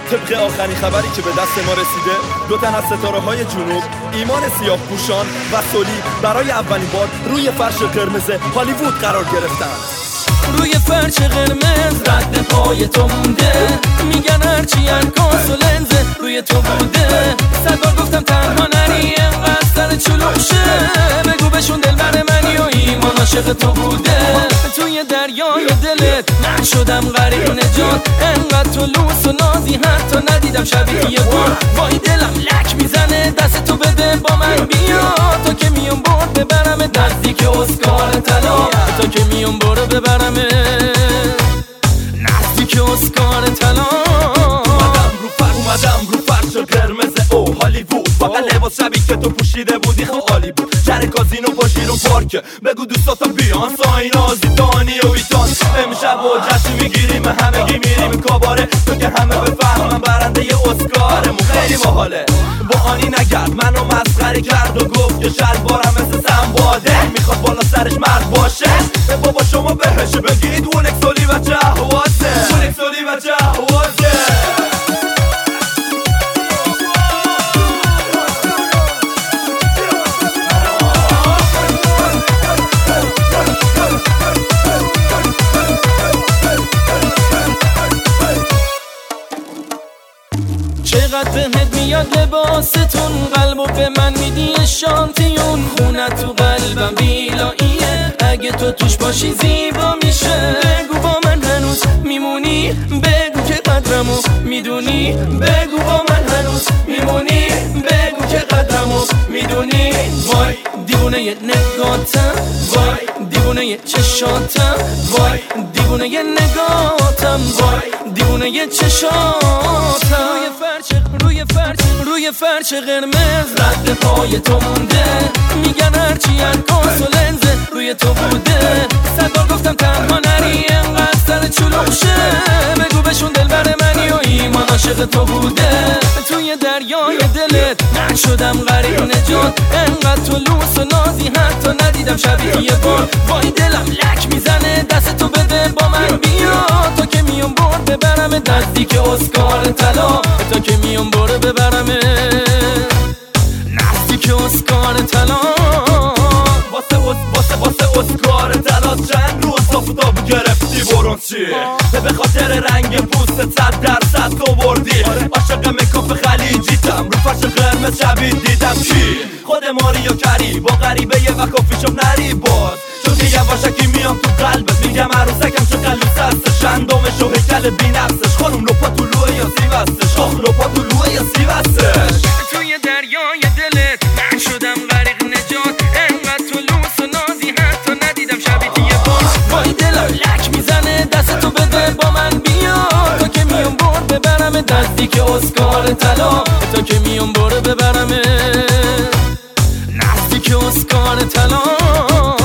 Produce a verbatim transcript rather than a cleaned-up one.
طبق آخرین خبری که به دست ما رسیده، دو تن از ستاره های جنوب، ایمان سیاه پوشان و سولی، برای اولین بار روی فرش قرمز هالیوود قرار گرفتند. روی فرش قرمز رد پای تو مونده، میگن هرچی انکاس و لنزه روی تو بوده. صد بار گفتم تنها نری انقدر سر چلوشه، بگو بهشون دلبر منی و ایمان عاشق تو بوده. توی دریای دلت من شدم غریق نجات، انقدر تو لوس و نازی حتی ندیدم شبیه یه بار. وای دلم لک میزنه دست تو بده با من بیا، تا که میام برد ببرم نزدیک اسکار طلا، تا که میام برو ببرم نزدیک اسکار طلا. اومدم رو فر اومدم رو فرش قرمز او هالیوود، فقط لباس شبیه که تو پوشیده بودی خالی بود. شهر کازینو با شیرون پارک، بگو دوستاتا بیان ساینازی دانی و ویتان. امشب و جشن میگیریم همگی میریم کاباره، تو که همه بفهمن برنده اسکارمون خیلی باحاله. با آنی نگرد منو مسخره کرد و گفت که شلوارم مثل سنباده، میخواد بالا سرش مرد باشه. بابا شما بهش بگید اون اکسولی و جهوازه، اون اکسولی و جهوازه. چقدر بهت میاد لباستون، قلبو به من میدی شانتیون. خونه تو قلبم ویلاییه، اگه تو توش باشی زیبا میشه. بگو با من هنوز میمونی، بگو که قدرمو میدونی. بگو با من هنوز میمونی، بگو که قدرمو میدونی. وای دیوونه ی نگاتم، وای دیوونه ی چشاتم، وای دیوونه ی نگاتم، وای دیوونه ی چشاتم. روی فرش روی فرش روی فرش قرمز رد پای تو مونده، میگن هرچی انکاس و لنزه روی تو بوده. صد بار گفتم تنها نری انقدر سر چلوشه، بگو بهشون دلبر منی و ایمان عاشق تو بوده. توی دریای دلت من شدم غریق نجات، انقدر تو لوس و نازی حتی ندیدم شبیه یه بار. وای دلم لک میزنه دست تو بده با من بیا، تا که میام برد ببرم نزدیک اسکار طلا، تا که میام برو ببرم نزدیک اسکار طلا. واسه واسه واسه اسکار طلا چند روز آفتابو گرفتی برونچی، به خاطر رنگ پوست صد درصد تو بردی. عاشق مکاف خلیجیتم، رو فرش قرمز شبیه دیدم کی؟ خود ماریا کری با غریبه یه و کافی شب نری باز، چون که یواشکی میام تو قلبت. میگم عروسکم چه قلوس هستش، اندامش و هیکل بی نفسش. خانم لپا طلوعه یا سیب هستش، آخ لپا طلوعه یا سیب هستش. توی دریای دلت من شدم غریق نجات، انقدر تو لوس و نازی حتی ندیدم شبیه یه بار. وای دلم لک میزنه دست تو بده با من بیا، تا که میام برد ببرم نزدیک اسکار طلا، تا که میام برو ببرم نزدیک اسکار طلا.